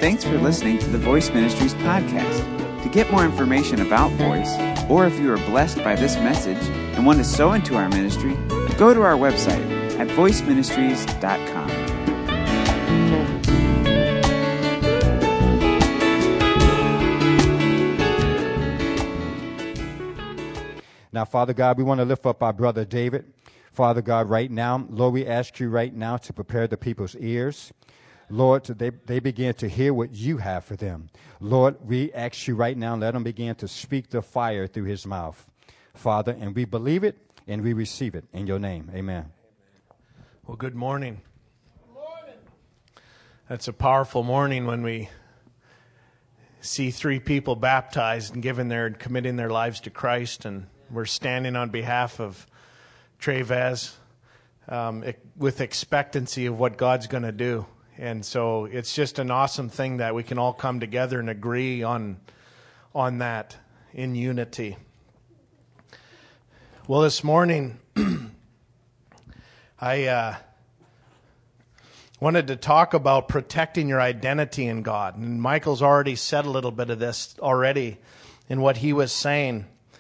Thanks for listening to the Voice Ministries podcast. To get more information about Voice, or if you are blessed by this message and want to sow into our ministry, go to our website at voiceministries.com. Now, Father God, we want to lift up our brother David. Father God, right now, Lord, we ask you right now to prepare the people's ears. Lord, so they begin to hear what you have for them. Lord, we ask you right now, let them begin to speak the fire through his mouth. Father, and we believe it and we receive it in your name. Amen. Well, good morning. Good morning. That's a powerful morning when we see 3 people baptized and committing their lives to Christ, and we're standing on behalf of Trevez with expectancy of what God's going to do. And so it's just an awesome thing that we can all come together and agree on that in unity. Well, this morning I wanted to talk about protecting your identity in God. And Michael's already said a little bit of this already in what he was saying.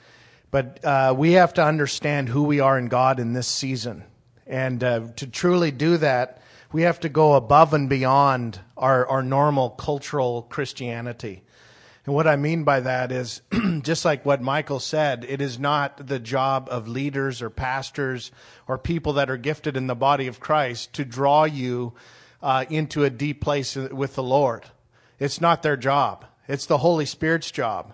But we have to understand who we are in God in this season. And to truly do that, we have to go above and beyond our normal cultural Christianity. And what I mean by that is, just like what Michael said, it is not the job of leaders or pastors or people that are gifted in the body of Christ to draw you into a deep place with the Lord. It's not their job. It's the Holy Spirit's job.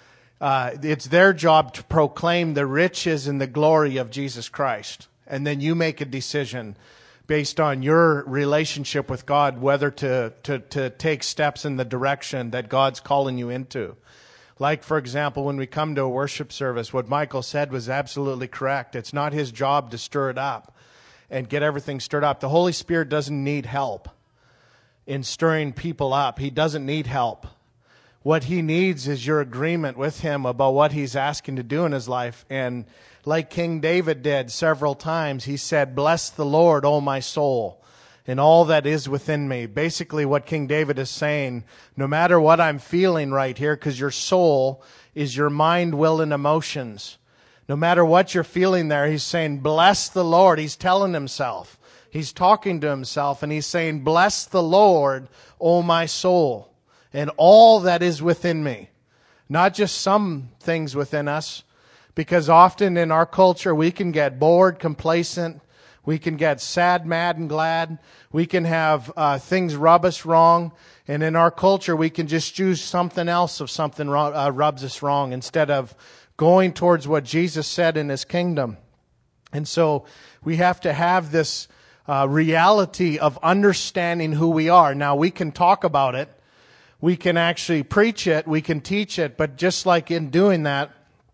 It's their job to proclaim the riches and the glory of Jesus Christ. And then you make a decision based on your relationship with God, whether to take steps in the direction that God's calling you into. Like, for example, when we come to a worship service, what Michael said was absolutely correct. It's not his job to stir it up and get everything stirred up. The Holy Spirit doesn't need help in stirring people up. He doesn't need help. What he needs is your agreement with him about what he's asking to do in his life. And like King David did several times, he said, "Bless the Lord, O my soul, and all that is within me." Basically what King David is saying, no matter what I'm feeling right here, because your soul is your mind, will, and emotions. No matter what you're feeling there, he's saying, bless the Lord. He's telling himself. He's talking to himself, and he's saying, bless the Lord, O my soul, and all that is within me. Not just some things within us, because often in our culture we can get bored, complacent. We can get sad, mad, and glad. We can have things rub us wrong. And in our culture we can just choose something else if something rubs us wrong, instead of going towards what Jesus said in his kingdom. And so we have to have this reality of understanding who we are. Now, we can talk about it. We can actually preach it. We can teach it. But just like in doing that,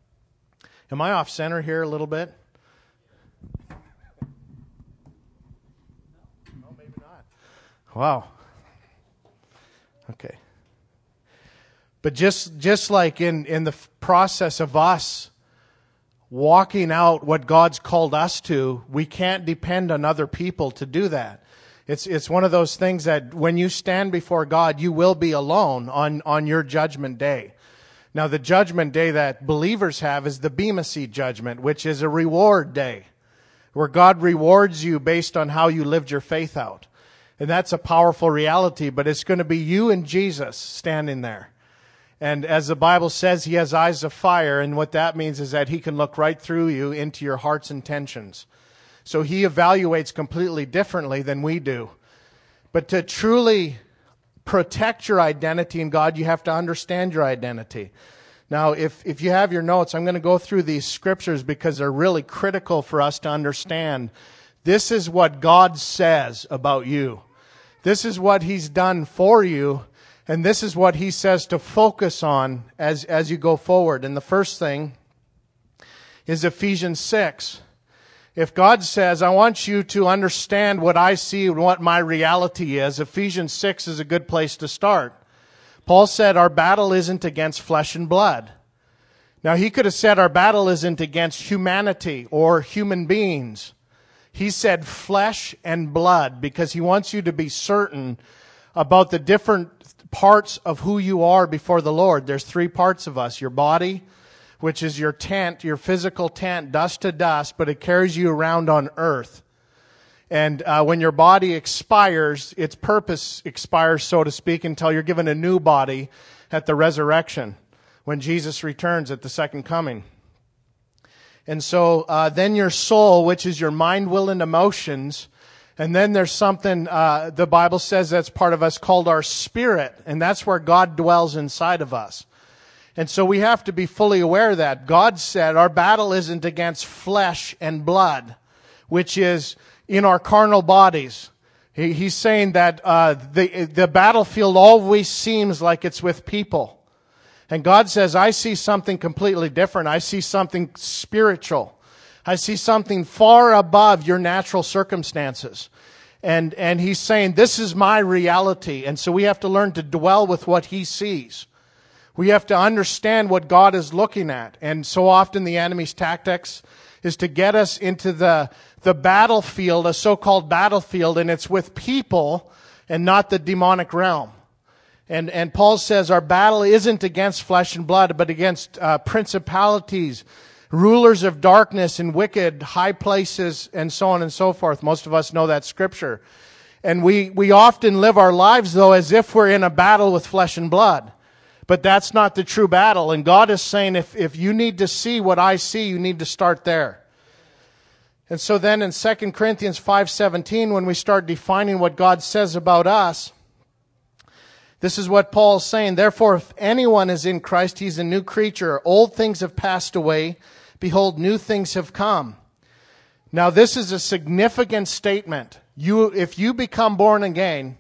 am I off center here a little bit? No, maybe not. Wow. Okay. But just like in the process of us walking out what God's called us to, we can't depend on other people to do that. It's one of those things that when you stand before God, you will be alone on your judgment day. Now, the judgment day that believers have is the Bema Seat judgment, which is a reward day, where God rewards you based on how you lived your faith out. And that's a powerful reality, but it's going to be you and Jesus standing there. And as the Bible says, he has eyes of fire, and what that means is that he can look right through you into your heart's intentions. So he evaluates completely differently than we do. But to truly protect your identity in God, you have to understand your identity. Now, if you have your notes, I'm going to go through these scriptures because they're really critical for us to understand. This is what God says about you. This is what he's done for you, and this is what he says to focus on as you go forward. And the first thing is Ephesians 6. If God says, I want you to understand what I see and what my reality is, Ephesians 6 is a good place to start. Paul said our battle isn't against flesh and blood. Now, he could have said our battle isn't against humanity or human beings. He said flesh and blood because he wants you to be certain about the different parts of who you are before the Lord. There's three parts of us. Your body, which is your tent, your physical tent, dust to dust, but it carries you around on earth. And when your body expires, its purpose expires, so to speak, until you're given a new body at the resurrection, when Jesus returns at the second coming. And so then your soul, which is your mind, will, and emotions. And then there's something the Bible says that's part of us called our spirit. And that's where God dwells inside of us. And so we have to be fully aware of that. God said our battle isn't against flesh and blood, which is in our carnal bodies. He's saying that the battlefield always seems like it's with people. And God says, I see something completely different. I see something spiritual. I see something far above your natural circumstances. And He's saying, this is my reality. And so we have to learn to dwell with what He sees. We have to understand what God is looking at. And so often the enemy's tactics is to get us into the battlefield, a so-called battlefield, and it's with people and not the demonic realm. And Paul says our battle isn't against flesh and blood, but against principalities, rulers of darkness and wicked high places, and so on and so forth. Most of us know that scripture. And we often live our lives, though, as if we're in a battle with flesh and blood. But that's not the true battle. And God is saying, if you need to see what I see, you need to start there. And so then in 2 Corinthians 5:17, when we start defining what God says about us, this is what Paul is saying. Therefore, if anyone is in Christ, he's a new creature. Old things have passed away. Behold, new things have come. Now, this is a significant statement. If you become born again,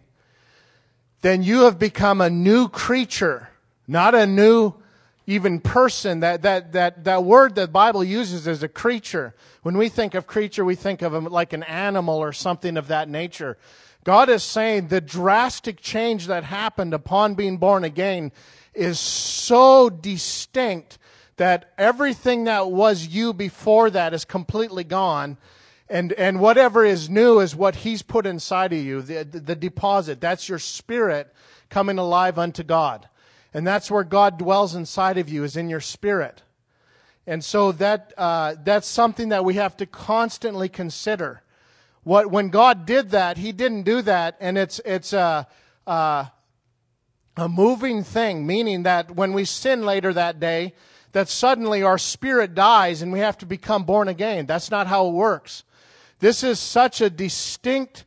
then you have become a new creature, not a new even person. That word that the Bible uses is a creature. When we think of creature, we think of him like an animal or something of that nature. God is saying the drastic change that happened upon being born again is so distinct that everything that was you before that is completely gone. And whatever is new is what He's put inside of you, the deposit. That's your spirit coming alive unto God. And that's where God dwells inside of you, is in your spirit. And so that's something that we have to constantly consider. When God did that, He didn't do that, and it's a moving thing, meaning that when we sin later that day, that suddenly our spirit dies and we have to become born again. That's not how it works. This is such a distinct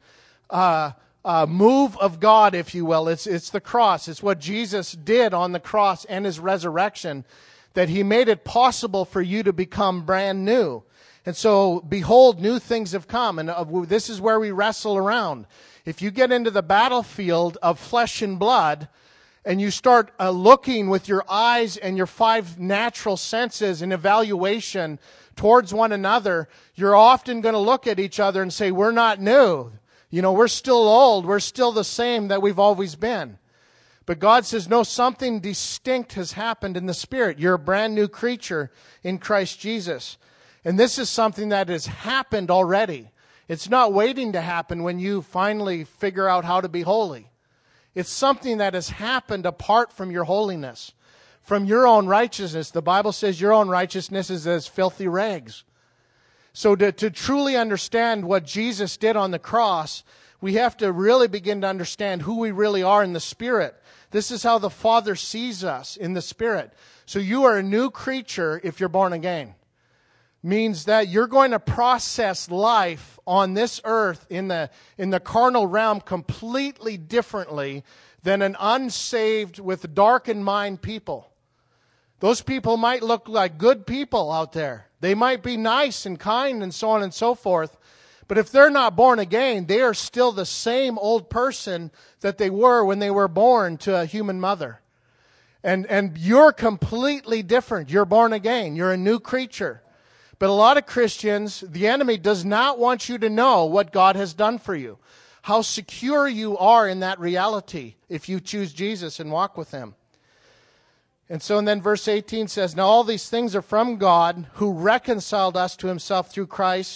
move of God, if you will. It's the cross. It's what Jesus did on the cross and His resurrection, that He made it possible for you to become brand new. And so, behold, new things have come. And this is where we wrestle around. If you get into the battlefield of flesh and blood, and you start looking with your eyes and your five natural senses in evaluation towards one another, you're often going to look at each other and say, we're not new. We're still old. We're still the same that we've always been. But God says, no, something distinct has happened in the Spirit. You're a brand new creature in Christ Jesus. And this is something that has happened already. It's not waiting to happen when you finally figure out how to be holy. It's something that has happened apart from your holiness, from your own righteousness. The Bible says your own righteousness is as filthy rags. So to truly understand what Jesus did on the cross, we have to really begin to understand who we really are in the Spirit. This is how the Father sees us, in the Spirit. So you are a new creature if you're born again. Means that you're going to process life on this earth in the carnal realm completely differently than an unsaved with darkened mind people. Those people might look like good people out there. They might be nice and kind and so on and so forth. But if they're not born again, they are still the same old person that they were when they were born to a human mother. And you're completely different. You're born again. You're a new creature. But a lot of Christians, the enemy does not want you to know what God has done for you. How secure you are in that reality if you choose Jesus and walk with Him. And then verse 18 says, now all these things are from God, who reconciled us to Himself through Christ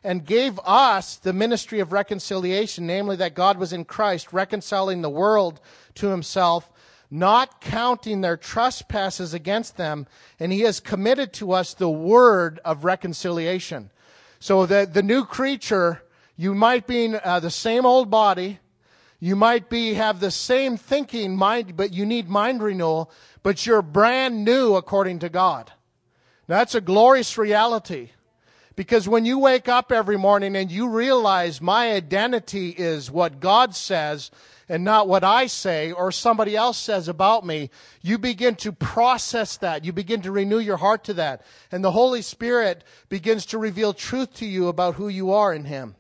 and gave us the ministry of reconciliation, namely that God was in Christ, reconciling the world to himself, not counting their trespasses against them, and he has committed to us the word of reconciliation. So the new creature, you might be in the same old body, you might have the same thinking mind, but you need mind renewal, but you're brand new according to God. That's a glorious reality. Because when you wake up every morning and you realize my identity is what God says and not what I say or somebody else says about me, you begin to process that. You begin to renew your heart to that. And the Holy Spirit begins to reveal truth to you about who you are in Him.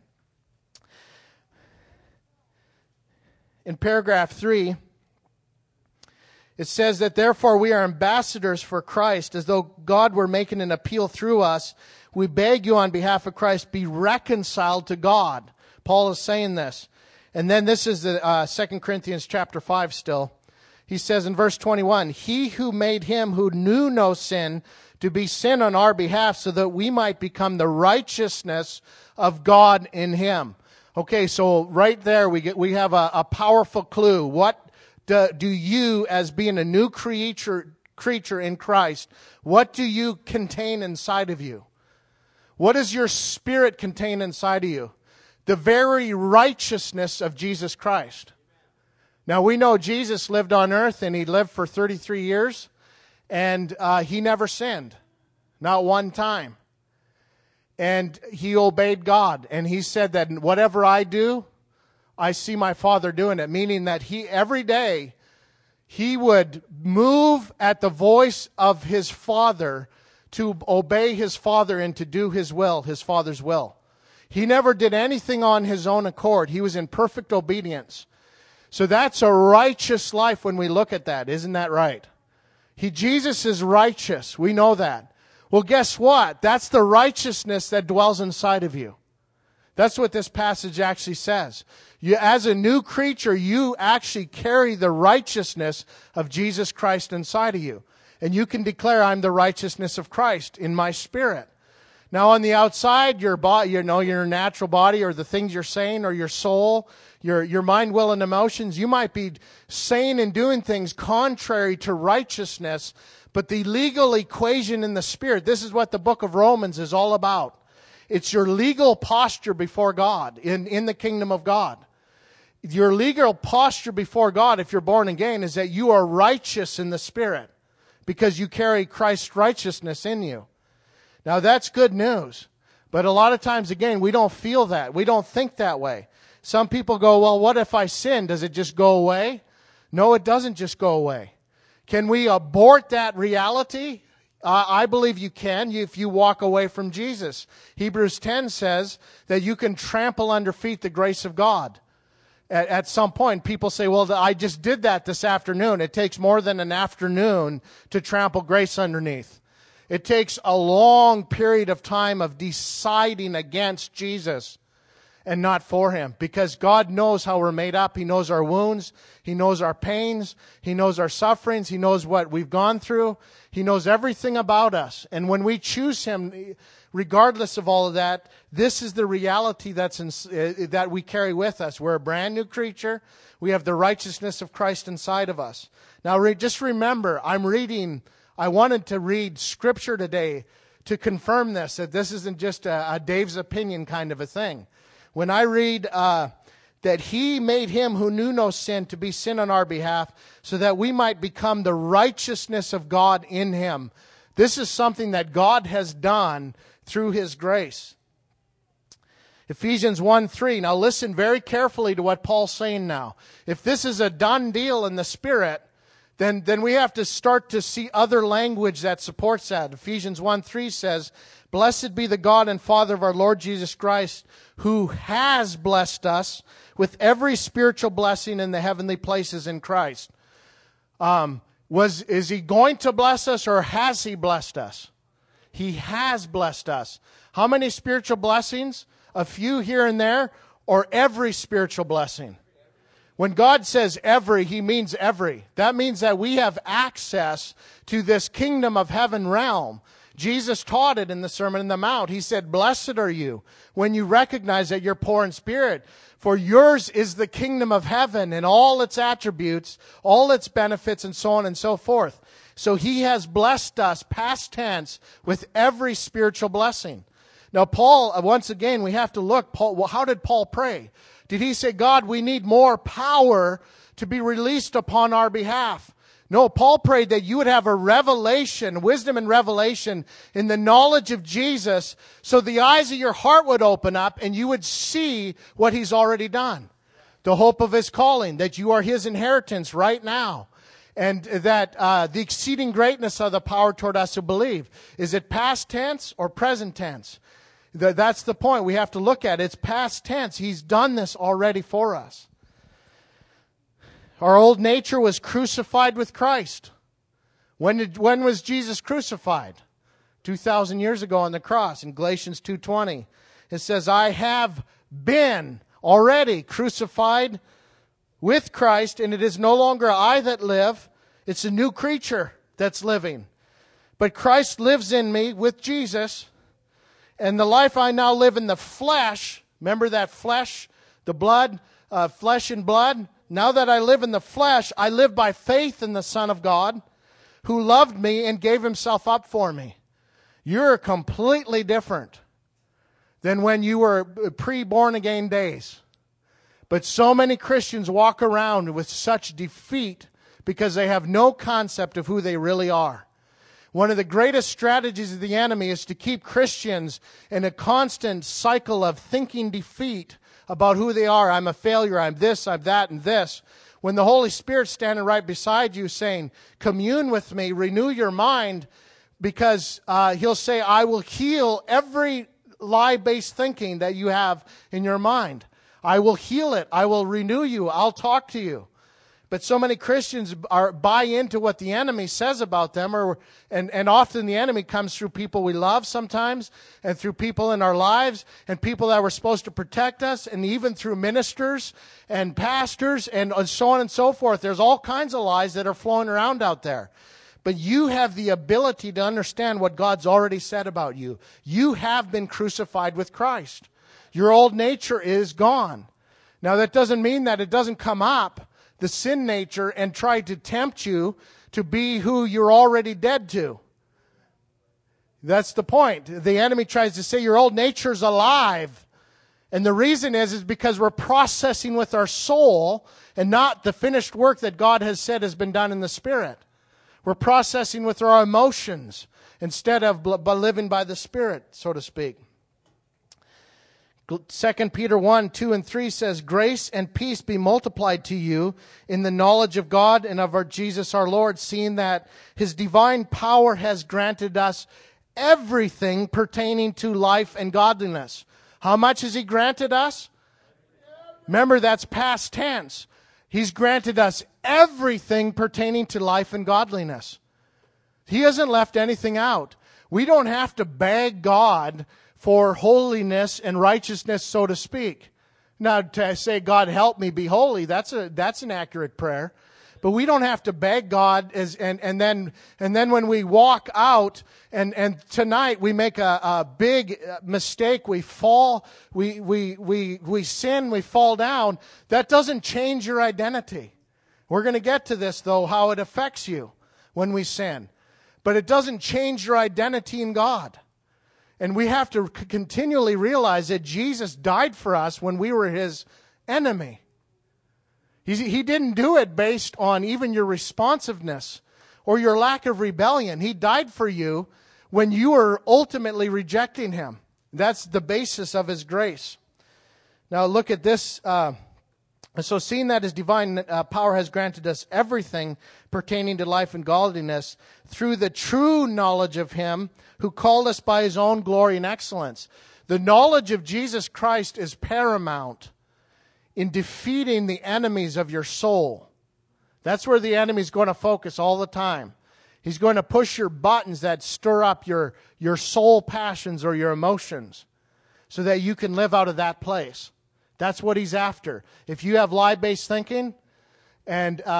In paragraph 3, it says that therefore we are ambassadors for Christ, as though God were making an appeal through us. We beg you on behalf of Christ, be reconciled to God. Paul is saying this. And then this is the 2 Corinthians chapter 5 still. He says in verse 21, he who made him who knew no sin to be sin on our behalf so that we might become the righteousness of God in him. Okay, so right there we have a powerful clue. What do you, as being a new creature in Christ, what do you contain inside of you? What does your spirit contain inside of you? The very righteousness of Jesus Christ. Now we know Jesus lived on earth and he lived for 33 years and he never sinned. Not one time. And he obeyed God. And he said that whatever I do, I see my Father doing it. Meaning that every day he would move at the voice of his Father to obey his Father and to do his will, his Father's will. He never did anything on his own accord. He was in perfect obedience. So that's a righteous life when we look at that. Isn't that right? Jesus is righteous. We know that. Well, guess what? That's the righteousness that dwells inside of you. That's what this passage actually says. You, as a new creature, you actually carry the righteousness of Jesus Christ inside of you. And you can declare, I'm the righteousness of Christ in my spirit. Now on the outside, your body, your natural body or the things you're saying or your soul, your mind, will, and emotions, you might be saying and doing things contrary to righteousness, but the legal equation in the spirit, this is what the book of Romans is all about. It's your legal posture before God in the kingdom of God. Your legal posture before God, if you're born again, is that you are righteous in the spirit because you carry Christ's righteousness in you. Now that's good news. But a lot of times, again, we don't feel that. We don't think that way. Some people go, well, what if I sin? Does it just go away? No, it doesn't just go away. Can we abort that reality? I believe you can if you walk away from Jesus. Hebrews 10 says that you can trample under feet the grace of God. At some point, people say, well, I just did that this afternoon. It takes more than an afternoon to trample grace underneath. It takes a long period of time of deciding against Jesus and not for Him. Because God knows how we're made up. He knows our wounds. He knows our pains. He knows our sufferings. He knows what we've gone through. He knows everything about us. And when we choose Him, regardless of all of that, this is the reality that we carry with us. We're a brand new creature. We have the righteousness of Christ inside of us. Now, just remember, I wanted to read Scripture today to confirm this, that this isn't just a Dave's opinion kind of a thing. When I read that He made Him who knew no sin to be sin on our behalf so that we might become the righteousness of God in Him. This is something that God has done through His grace. Ephesians 1:3. Now listen very carefully to what Paul's saying now. If this is a done deal in the Spirit, then we have to start to see other language that supports that. Ephesians 1:3 says, blessed be the God and Father of our Lord Jesus Christ, who has blessed us with every spiritual blessing in the heavenly places in Christ. Is He going to bless us or has He blessed us? He has blessed us. How many spiritual blessings? A few here and there, or every spiritual blessing? When God says every, He means every. That means that we have access to this kingdom of heaven realm. Jesus taught it in the Sermon on the Mount. He said, "Blessed are you when you recognize that you're poor in spirit, for yours is the kingdom of heaven and all its attributes, all its benefits, and so on and so forth." So he has blessed us, past tense, with every spiritual blessing. Now, Paul, once again, we have to look. Paul, how did Paul pray? Did he say, "God, we need more power to be released upon our behalf"? No, Paul prayed that you would have a revelation, wisdom and revelation in the knowledge of Jesus, so the eyes of your heart would open up and you would see what he's already done. The hope of his calling, that you are his inheritance right now. And that the exceeding greatness of the power toward us who believe. Is it past tense or present tense? That's the point we have to look at. It's past tense. He's done this already for us. Our old nature was crucified with Christ. When was Jesus crucified? 2,000 years ago on the cross. In Galatians 2:20, it says, "I have been already crucified with Christ, and it is no longer I that live. It's a new creature that's living. But Christ lives in me with Jesus, and the life I now live in the flesh," remember that flesh, the blood, flesh and blood? "Now that I live in the flesh, I live by faith in the Son of God, who loved me and gave himself up for me." You're completely different than when you were pre-born again days. But so many Christians walk around with such defeat because they have no concept of who they really are. One of the greatest strategies of the enemy is to keep Christians in a constant cycle of thinking defeat about who they are. "I'm a failure, I'm this, I'm that, and this." When the Holy Spirit's standing right beside you saying, "Commune with me, renew your mind," because he'll say, "I will heal every lie-based thinking that you have in your mind. I will heal it. I will renew you. I'll talk to you." But so many Christians buy into what the enemy says about them, and often the enemy comes through people we love sometimes, and through people in our lives, and people that were supposed to protect us, and even through ministers and pastors, and so on and so forth. There's all kinds of lies that are flowing around out there. But you have the ability to understand what God's already said about you. You have been crucified with Christ. Your old nature is gone. Now, that doesn't mean that it doesn't come up, the sin nature, and try to tempt you to be who you're already dead to. That's the point. The enemy tries to say your old nature's alive. And the reason is because we're processing with our soul and not the finished work that God has said has been done in the Spirit. We're processing with our emotions instead of living by the Spirit, so to speak. 2 Peter 1:2-3 says, "Grace and peace be multiplied to you in the knowledge of God and of our Jesus our Lord, seeing that his divine power has granted us everything pertaining to life and godliness." How much has he granted us? Remember, that's past tense. He's granted us everything pertaining to life and godliness. He hasn't left anything out. We don't have to beg God for holiness and righteousness, so to speak. Now, to say, "God, help me be holy," that's an accurate prayer. But we don't have to beg God, and then when we walk out, and tonight we make a big mistake, we fall, we sin, we fall down. That doesn't change your identity. We're going to get to this, though, how it affects you when we sin. But it doesn't change your identity in God. And we have to continually realize that Jesus died for us when we were his enemy. He didn't do it based on even your responsiveness or your lack of rebellion. He died for you when you were ultimately rejecting him. That's the basis of his grace. Now look at this. So seeing that his divine power has granted us everything pertaining to life and godliness through the true knowledge of him who called us by his own glory and excellence. The knowledge of Jesus Christ is paramount in defeating the enemies of your soul. That's where the enemy's going to focus all the time. He's going to push your buttons that stir up your soul passions or your emotions so that you can live out of that place. That's what he's after. If you have lie-based thinking and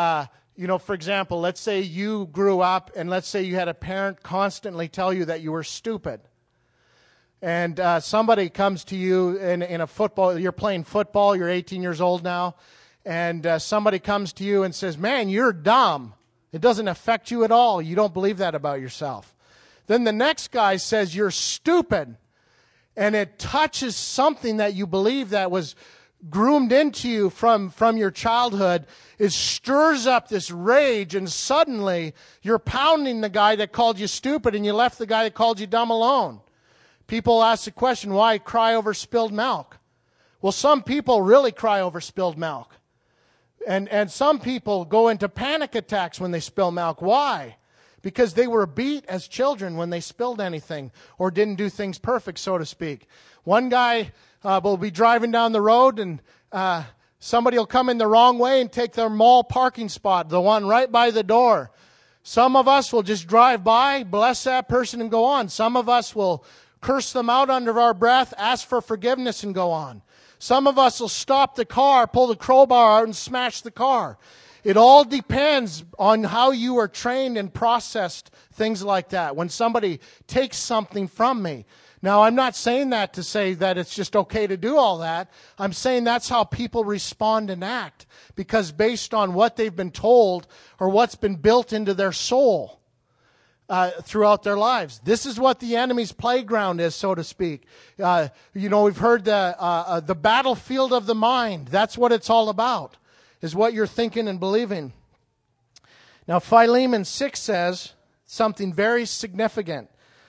For example, let's say you grew up and let's say you had a parent constantly tell you that you were stupid. And somebody comes to you in a football, you're playing football, you're 18 years old now, and somebody comes to you and says, man, you're dumb. It doesn't affect you at all. You don't believe that about yourself. Then the next guy says, you're stupid. And it touches something that you believe that was groomed into you from your childhood. It stirs up this rage, and suddenly you're pounding the guy that called you stupid, and you left the guy that called you dumb alone. People ask the question, why cry over spilled milk? Well, some people really cry over spilled milk. And some people go into panic attacks when they spill milk. Why? Because they were beat as children when they spilled anything or didn't do things perfect, so to speak. One guy will be driving down the road and somebody will come in the wrong way and take their mall parking spot, the one right by the door. Some of us will just drive by, bless that person and go on. Some of us will curse them out under our breath, ask for forgiveness and go on. Some of us will stop the car, pull the crowbar out and smash the car. It all depends on how you are trained and processed things like that. When somebody takes something from me. Now, I'm not saying that to say that it's just okay to do all that. I'm saying that's how people respond and act. Because based on what they've been told or what's been built into their soul throughout their lives. This is what the enemy's playground is, so to speak. We've heard the battlefield of the mind. That's what it's all about. Is what you're thinking and believing. Now, Philemon 6 says something very significant.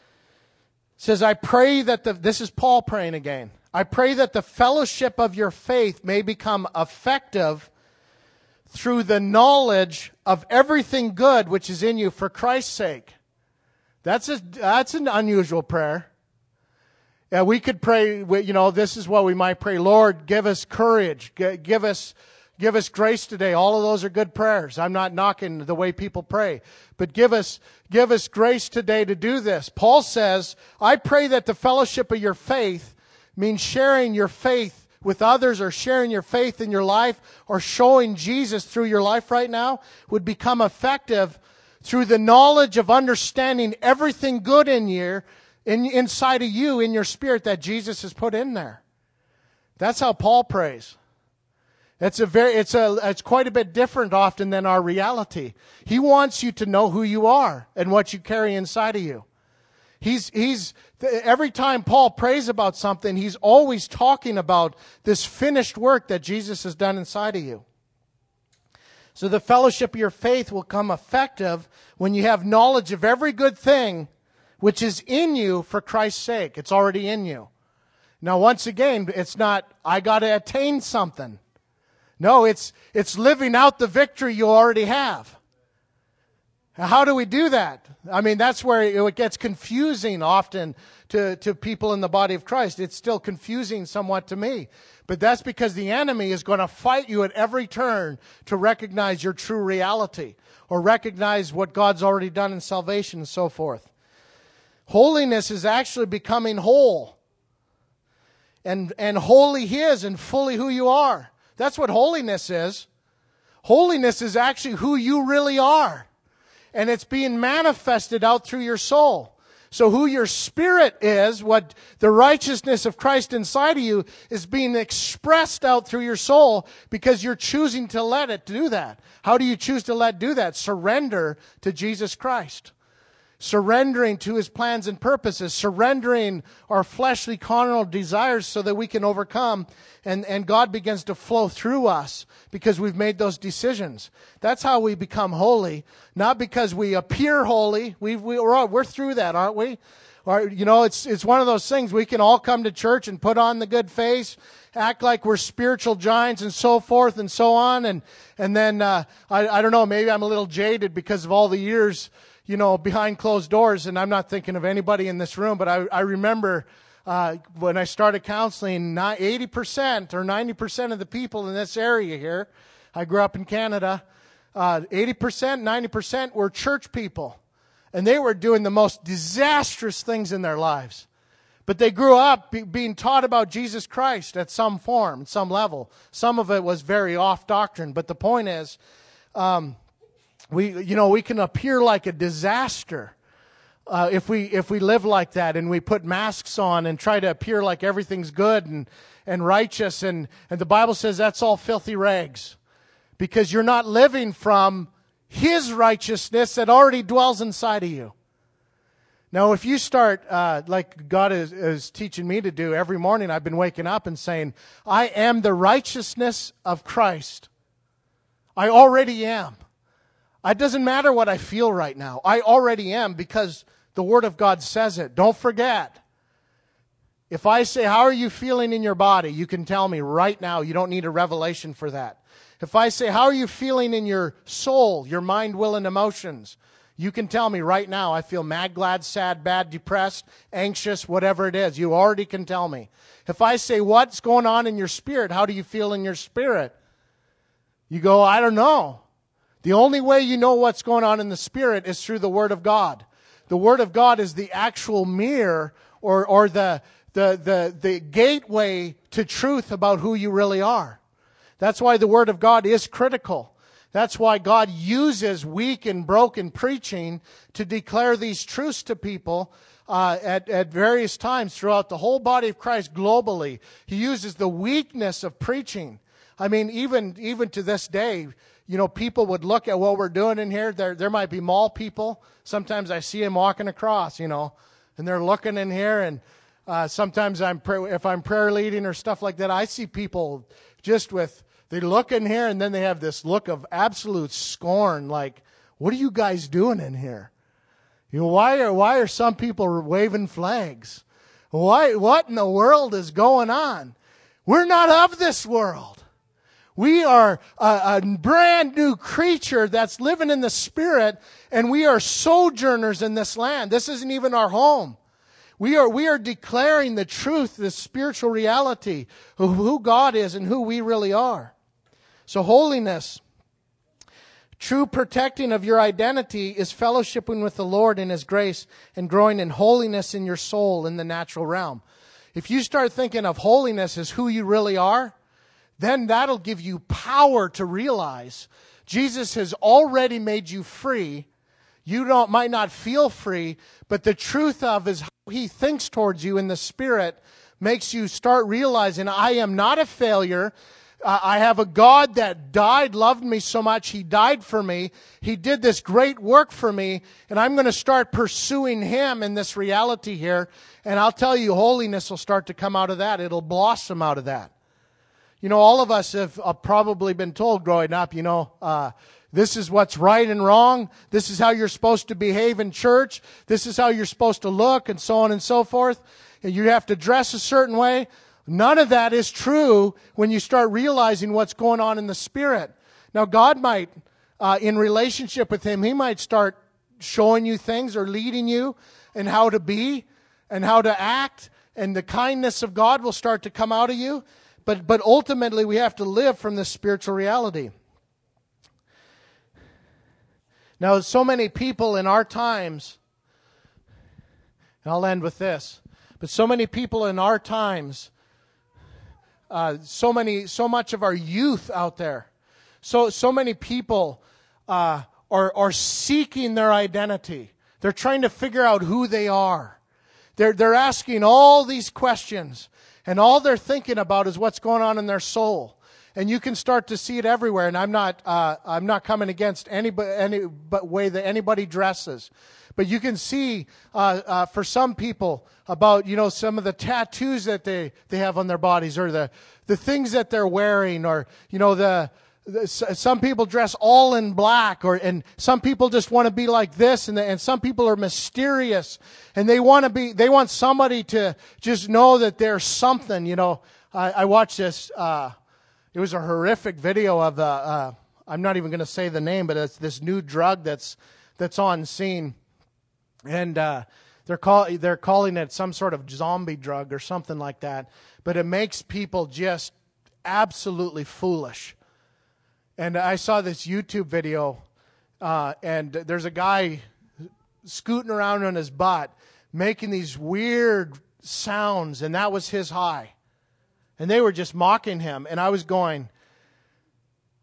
It says, I pray that this is Paul praying again. I pray that the fellowship of your faith may become effective through the knowledge of everything good which is in you for Christ's sake. That's an unusual prayer. Yeah, we could pray, this is what we might pray. Lord, give us courage. Give us grace today. All of those are good prayers. I'm not knocking the way people pray. But give us grace today to do this. Paul says, I pray that the fellowship of your faith means sharing your faith with others or sharing your faith in your life or showing Jesus through your life right now would become effective through the knowledge of understanding everything good in you, inside of you, in your spirit that Jesus has put in there. That's how Paul prays. It's quite a bit different often than our reality. He wants you to know who you are and what you carry inside of you. Every time Paul prays about something, he's always talking about this finished work that Jesus has done inside of you. So the fellowship of your faith will come effective when you have knowledge of every good thing which is in you for Christ's sake. It's already in you. Now, once again, it's not, I got to attain something. No, it's living out the victory you already have. How do we do that? I mean, that's where it gets confusing often to people in the body of Christ. It's still confusing somewhat to me. But that's because the enemy is going to fight you at every turn to recognize your true reality or recognize what God's already done in salvation and so forth. Holiness is actually becoming whole. And wholly His and fully who you are. That's what holiness is. Holiness is actually who you really are. And it's being manifested out through your soul. So who your spirit is, what the righteousness of Christ inside of you is being expressed out through your soul because you're choosing to let it do that. How do you choose to let it do that? Surrender to Jesus Christ. Surrendering to His plans and purposes, surrendering our fleshly carnal desires so that we can overcome and God begins to flow through us because we've made those decisions. That's how we become holy, not because we appear holy. We're through that, aren't we? Or, it's one of those things. We can all come to church and put on the good face, act like we're spiritual giants and so forth and so on. And then, I don't know, maybe I'm a little jaded because of all the years behind closed doors, and I'm not thinking of anybody in this room, but I remember when I started counseling, 80% or 90% of the people in this area here, I grew up in Canada, 80%, 90% were church people, and they were doing the most disastrous things in their lives. But they grew up being taught about Jesus Christ at some form, at some level. Some of it was very off doctrine, but the point is, We can appear like a disaster if we live like that, and we put masks on and try to appear like everything's good and righteous, and the Bible says that's all filthy rags, because you're not living from His righteousness that already dwells inside of you. Now, if you start, like God is teaching me to do every morning, I've been waking up and saying, I am the righteousness of Christ. I already am. It doesn't matter what I feel right now. I already am, because the Word of God says it. Don't forget. If I say, how are you feeling in your body? You can tell me right now. You don't need a revelation for that. If I say, how are you feeling in your soul, your mind, will, and emotions? You can tell me right now. I feel mad, glad, sad, bad, depressed, anxious, whatever it is. You already can tell me. If I say, what's going on in your spirit? How do you feel in your spirit? You go, I don't know. The only way you know what's going on in the spirit is through the Word of God. The Word of God is the actual mirror or the gateway to truth about who you really are. That's why the Word of God is critical. That's why God uses weak and broken preaching to declare these truths to people at various times throughout the whole body of Christ globally. He uses the weakness of preaching. I mean, even to this day, people would look at what we're doing in here. There might be mall people. Sometimes I see them walking across, and they're looking in here. And sometimes if I'm prayer leading or stuff like that, I see people they look in here and then they have this look of absolute scorn, like, what are you guys doing in here? Why are some people waving flags? What in the world is going on? We're not of this world. We are a brand new creature that's living in the Spirit, and we are sojourners in this land. This isn't even our home. We are declaring the truth, the spiritual reality of who God is and who we really are. So holiness, true protecting of your identity, is fellowshipping with the Lord in His grace and growing in holiness in your soul in the natural realm. If you start thinking of holiness as who you really are, then that'll give you power to realize Jesus has already made you free. You might not feel free, but the truth of is how He thinks towards you in the Spirit makes you start realizing, I am not a failure. I have a God that died, loved me so much, He died for me. He did this great work for me, and I'm going to start pursuing Him in this reality here. And I'll tell you, holiness will start to come out of that. It'll blossom out of that. All of us have probably been told growing up, this is what's right and wrong. This is how you're supposed to behave in church. This is how you're supposed to look, and so on and so forth. And you have to dress a certain way. None of that is true when you start realizing what's going on in the Spirit. Now, God might, in relationship with Him, He might start showing you things or leading you in how to be and how to act, and the kindness of God will start to come out of you. But ultimately, we have to live from this spiritual reality. Now, so many people in our times, and I'll end with this, but so many people in our times, so much of our youth out there, so many people are seeking their identity. They're trying to figure out who they are. They're asking all these questions, and all they're thinking about is what's going on in their soul. And you can start to see it everywhere. And I'm not coming against any way that anybody dresses, but you can see for some people about some of the tattoos that they have on their bodies, or the things that they're wearing, or some people dress all in black, and some people just want to be like this, and some people are mysterious, and they want somebody to just know that they're something. I watched this. It was a horrific video of I'm not even going to say the name, but it's this new drug that's on scene, and they're calling it some sort of zombie drug or something like that. But it makes people just absolutely foolish. And I saw this YouTube video, and there's a guy scooting around on his butt, making these weird sounds, and that was his high. And they were just mocking him. And I was going,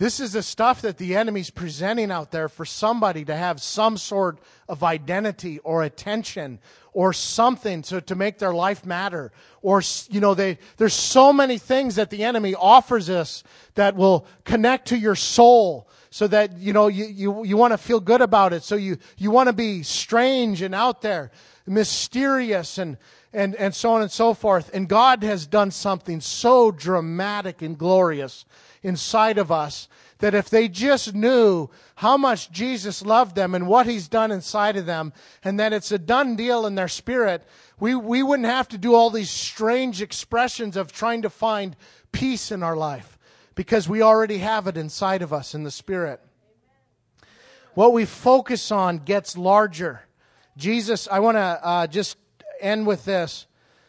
This is the stuff that the enemy's presenting out there for somebody to have some sort of identity or attention or something to make their life matter. Or, there's so many things that the enemy offers us that will connect to your soul so that, you want to feel good about it. So you want to be strange and out there, mysterious and so on and so forth. And God has done something so dramatic and glorious inside of us that if they just knew how much Jesus loved them and what He's done inside of them, and that it's a done deal in their spirit, we wouldn't have to do all these strange expressions of trying to find peace in our life, because we already have it inside of us in the Spirit. What we focus on gets larger. Jesus, I want to just end with this.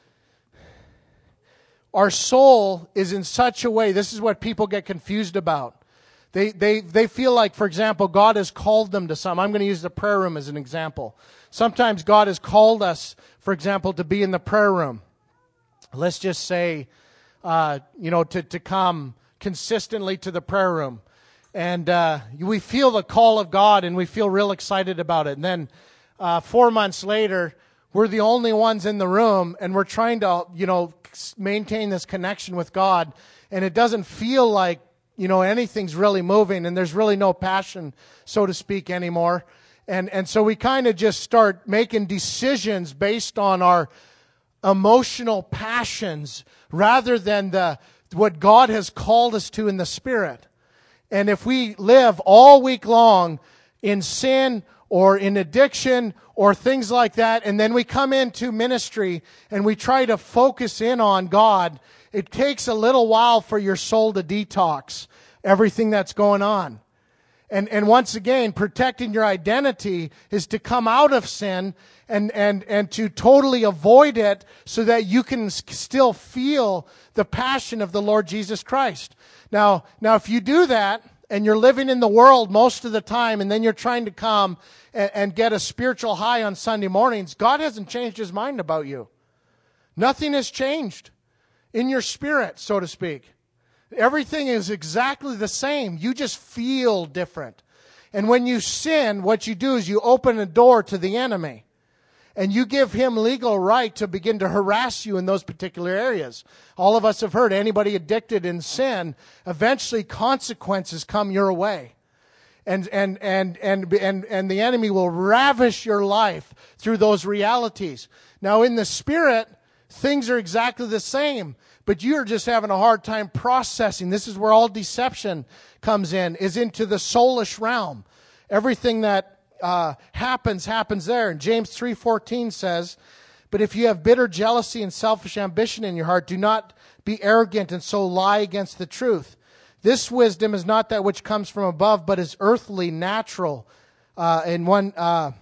Our soul is in such a way, this is what people get confused about. They feel like, for example, God has called them to something. I'm going to use the prayer room as an example. Sometimes God has called us, for example, to be in the prayer room. Let's just say, to come consistently to the prayer room. And we feel the call of God and we feel real excited about it. And then 4 months later, we're the only ones in the room and we're trying to, maintain this connection with God. And it doesn't feel like, anything's really moving and there's really no passion, so to speak, anymore. And so we kind of just start making decisions based on our emotional passions rather than what God has called us to in the Spirit. And if we live all week long in sin or in addiction or things like that, and then we come into ministry and we try to focus in on God, it takes a little while for your soul to detox everything that's going on. And once again, protecting your identity is to come out of sin and to totally avoid it so that you can still feel the passion of the Lord Jesus Christ. Now, if you do that and you're living in the world most of the time and then you're trying to come and get a spiritual high on Sunday mornings, God hasn't changed His mind about you. Nothing has changed in your spirit, so to speak. Everything is exactly the same. You just feel different. And when you sin, what you do is you open a door to the enemy. And you give him legal right to begin to harass you in those particular areas. All of us have heard anybody addicted in sin, eventually consequences come your way. And the enemy will ravish your life through those realities. Now in the Spirit, things are exactly the same, but you're just having a hard time processing. This is where all deception comes in, is into the soulish realm. Everything that happens there. And James 3:14 says, "But if you have bitter jealousy and selfish ambition in your heart, do not be arrogant and so lie against the truth. This wisdom is not that which comes from above, but is earthly, natural." In one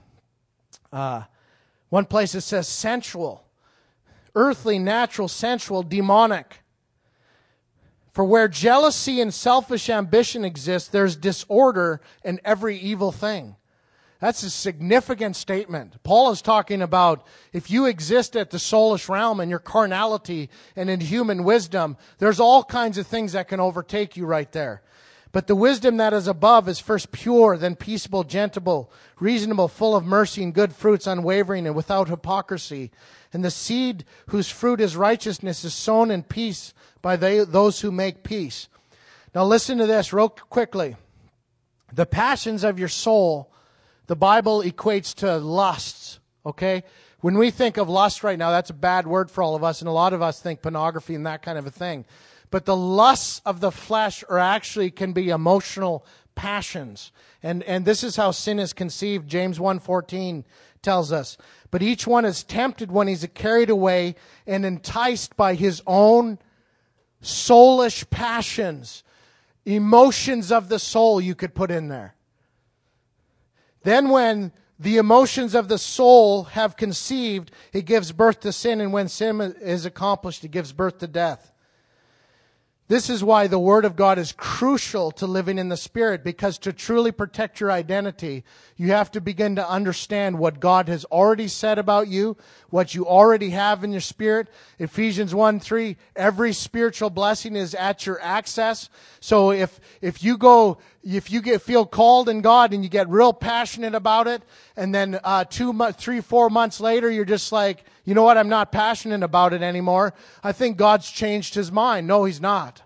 place it says sensual. Earthly, natural, sensual, demonic. For where jealousy and selfish ambition exist, there's disorder and every evil thing. That's a significant statement. Paul is talking about if you exist at the soulish realm in your carnality and in human wisdom, there's all kinds of things that can overtake you right there. But the wisdom that is above is first pure, then peaceable, gentle, reasonable, full of mercy and good fruits, unwavering and without hypocrisy. And the seed whose fruit is righteousness is sown in peace by those who make peace. Now listen to this real quickly. The passions of your soul, the Bible equates to lusts, okay? When we think of lust right now, that's a bad word for all of us, and a lot of us think pornography and that kind of a thing. But the lusts of the flesh are actually can be emotional passions. And this is how sin is conceived. James 1:14 tells us. But each one is tempted when he's carried away and enticed by his own soulish passions. Emotions of the soul you could put in there. Then when the emotions of the soul have conceived, it gives birth to sin. And when sin is accomplished, it gives birth to death. This is why the Word of God is crucial to living in the Spirit, because to truly protect your identity, you have to begin to understand what God has already said about you, what you already have in your spirit. Ephesians 1:3, every spiritual blessing is at your access. So if you feel called in God and you get real passionate about it, and then 2, 3, 4 months later, you're just like, you know what, I'm not passionate about it anymore. I think God's changed His mind. No, He's not.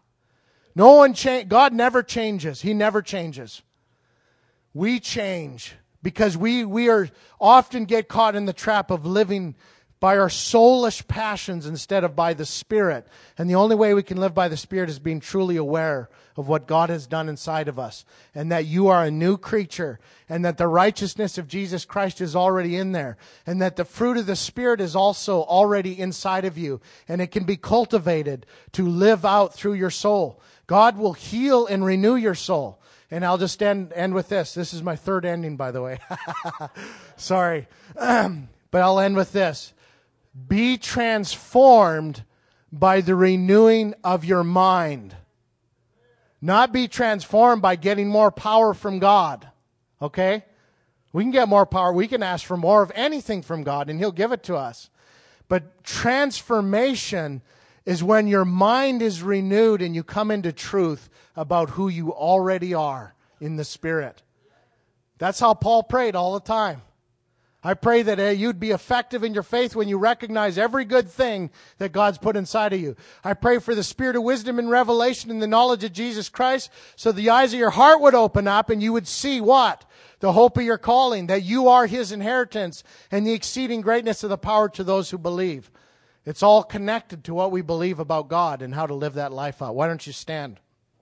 God never changes. He never changes. We change because we are often get caught in the trap of living by our soulish passions instead of by the Spirit. And the only way we can live by the Spirit is being truly aware of what God has done inside of us, and that you are a new creature, and that the righteousness of Jesus Christ is already in there, and that the fruit of the Spirit is also already inside of you, and it can be cultivated to live out through your soul. God will heal and renew your soul. And I'll just end with this. This is my third ending, by the way. Sorry. But I'll end with this. Be transformed by the renewing of your mind. Not be transformed by getting more power from God. Okay? We can get more power. We can ask for more of anything from God, and He'll give it to us. But transformation is when your mind is renewed and you come into truth about who you already are in the Spirit. That's how Paul prayed all the time. I pray that you'd be effective in your faith when you recognize every good thing that God's put inside of you. I pray for the spirit of wisdom and revelation in the knowledge of Jesus Christ, so the eyes of your heart would open up and you would see what? The hope of your calling, that you are His inheritance and the exceeding greatness of the power to those who believe. It's all connected to what we believe about God and how to live that life out. Why don't you stand?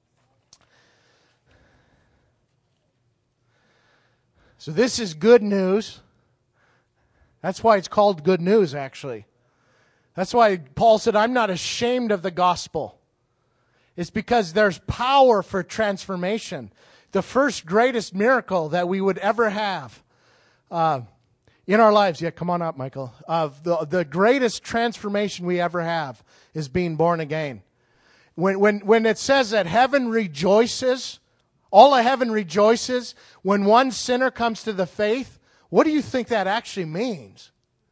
So this is good news. That's why it's called good news, actually. That's why Paul said, I'm not ashamed of the gospel. It's because there's power for transformation. The first greatest miracle that we would ever have in our lives, yeah, come on up, Michael. The greatest transformation we ever have is being born again. When it says that heaven rejoices, all of heaven rejoices when one sinner comes to the faith, what do you think that actually means?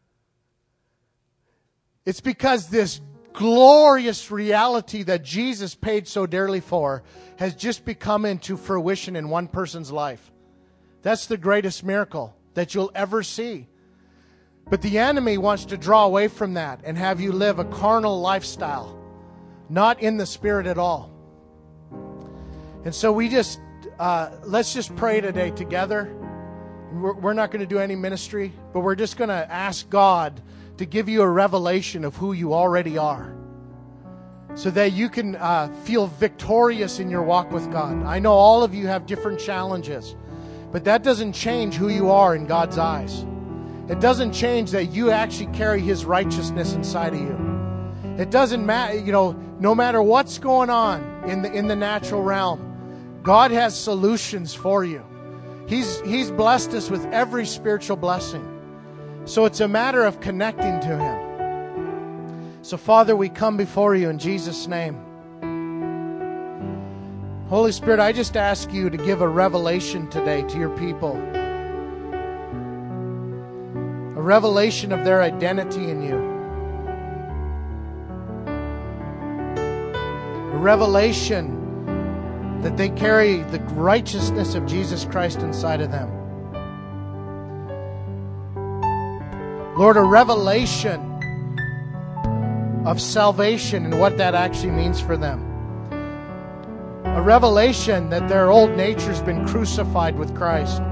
It's because this glorious reality that Jesus paid so dearly for has just become into fruition in one person's life. That's the greatest miracle that you'll ever see. But the enemy wants to draw away from that and have you live a carnal lifestyle, not in the Spirit at all. And so let's just pray today together. We're not going to do any ministry, but we're just going to ask God to give you a revelation of who you already are, so that you can feel victorious in your walk with God. I know all of you have different challenges, but that doesn't change who you are in God's eyes. It doesn't change that you actually carry His righteousness inside of you. It doesn't matter, no matter what's going on in the natural realm, God has solutions for you. He's blessed us with every spiritual blessing. So it's a matter of connecting to Him. So Father, we come before You in Jesus' name. Holy Spirit, I just ask You to give a revelation today to Your people. A revelation of their identity in You. A revelation that they carry the righteousness of Jesus Christ inside of them. Lord, a revelation of salvation and what that actually means for them. A revelation that their old nature's been crucified with Christ.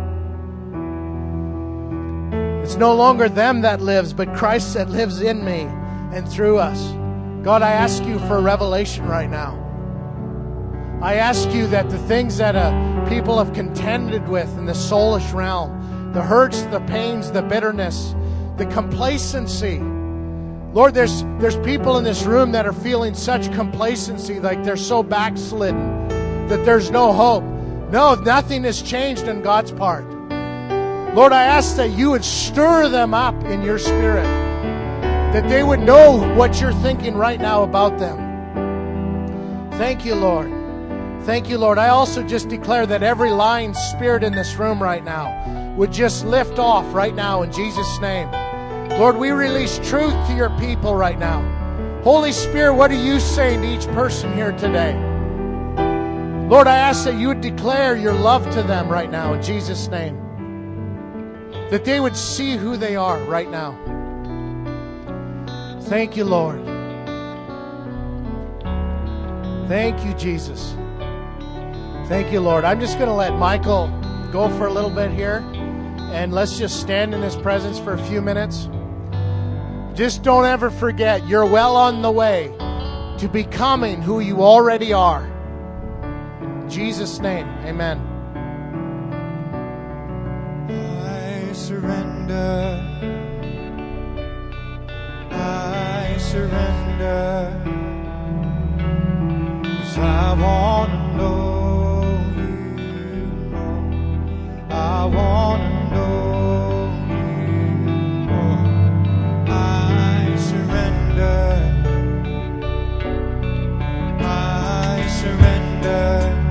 It's no longer them that lives, but Christ that lives in me and through us. God, I ask You for a revelation right now. I ask You that the things that people have contended with in the soulish realm, the hurts, the pains, the bitterness, the complacency. Lord, there's people in this room that are feeling such complacency, like they're so backslidden, that there's no hope. No, nothing has changed in God's part. Lord, I ask that You would stir them up in Your Spirit, that they would know what You're thinking right now about them. Thank you, Lord. Thank you, Lord. I also just declare that every lying spirit in this room right now would just lift off right now in Jesus' name. Lord, we release truth to your people right now. Holy Spirit, what are you saying to each person here today? Lord, I ask that you would declare your love to them right now in Jesus' name. That they would see who they are right now. Thank you, Lord. Thank you, Jesus. Thank you, Lord. I'm just going to let Michael go for a little bit here. And let's just stand in his presence for a few minutes. Just don't ever forget, you're well on the way to becoming who you already are. In Jesus' name, amen. I surrender. I surrender. 'Cause I want to know you more. I want to know you more. I surrender. I surrender.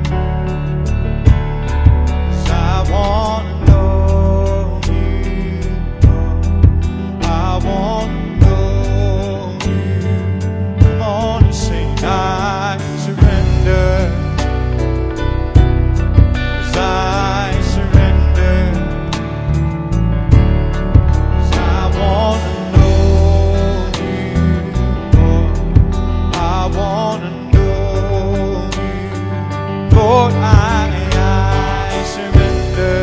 'Cause I want to know you more. I want to know you. Come on and sing. I surrender. 'Cause I surrender. 'Cause I want to know you more. I want to know you. Lord, I surrender.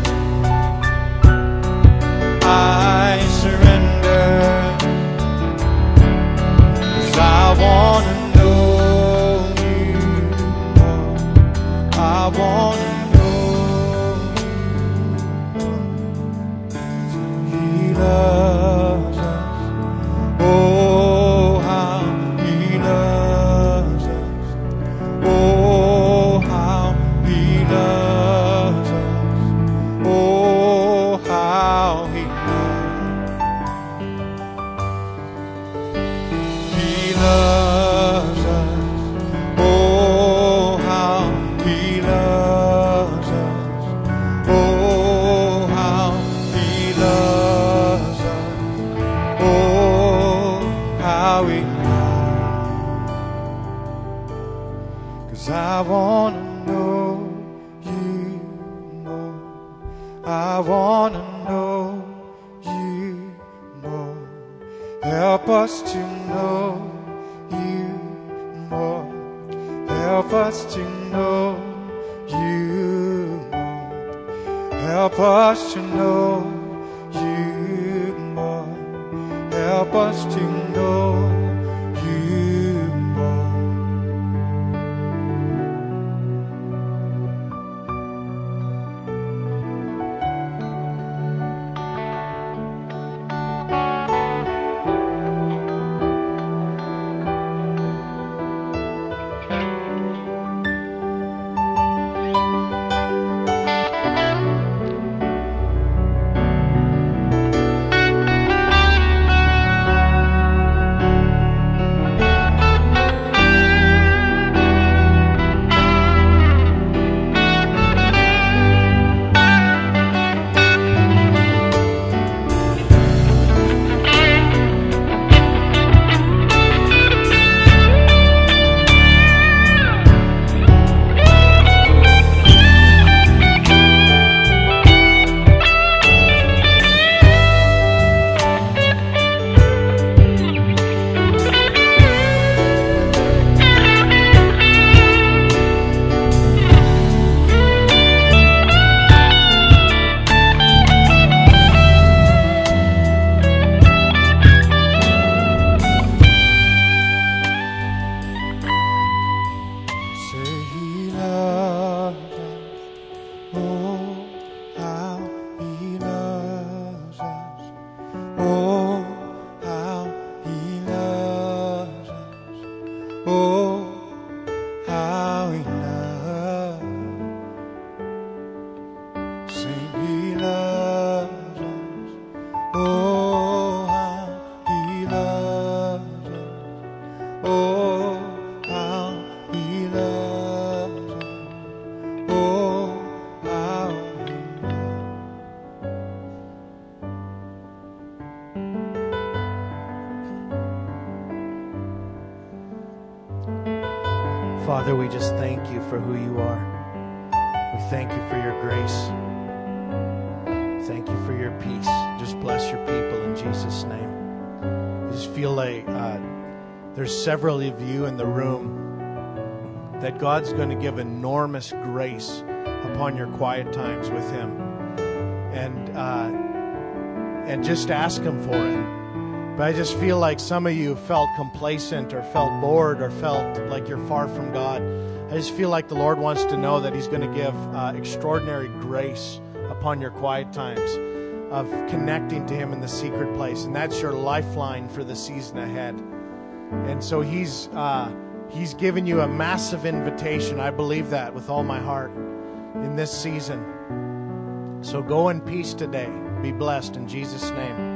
I surrender. 'Cause I want to know you more. I want to know you more. He loves us. Oh, how he loves us. Oh, how he loves us. Oh, how he loves us. Oh, how he loves us. Oh, how he loves us. Oh, how he loves. 'Cause I want to know you more. I want to know you more. Help us to know you more. Help us to know you more. Help us to know you more. Help us to know you more. Father, we just thank you for who you are. We thank you for your grace. Thank you for your peace. Just bless your people in Jesus' name. I just feel like there's several of you in the room that God's going to give enormous grace upon your quiet times with Him. And just ask Him for it. But I just feel like some of you felt complacent or felt bored or felt like you're far from God. I just feel like the Lord wants to know that He's going to give extraordinary grace upon your quiet times of connecting to Him in the secret place. And that's your lifeline for the season ahead. And so He's given you a massive invitation. I believe that with all my heart in this season. So go in peace today. Be blessed in Jesus' name.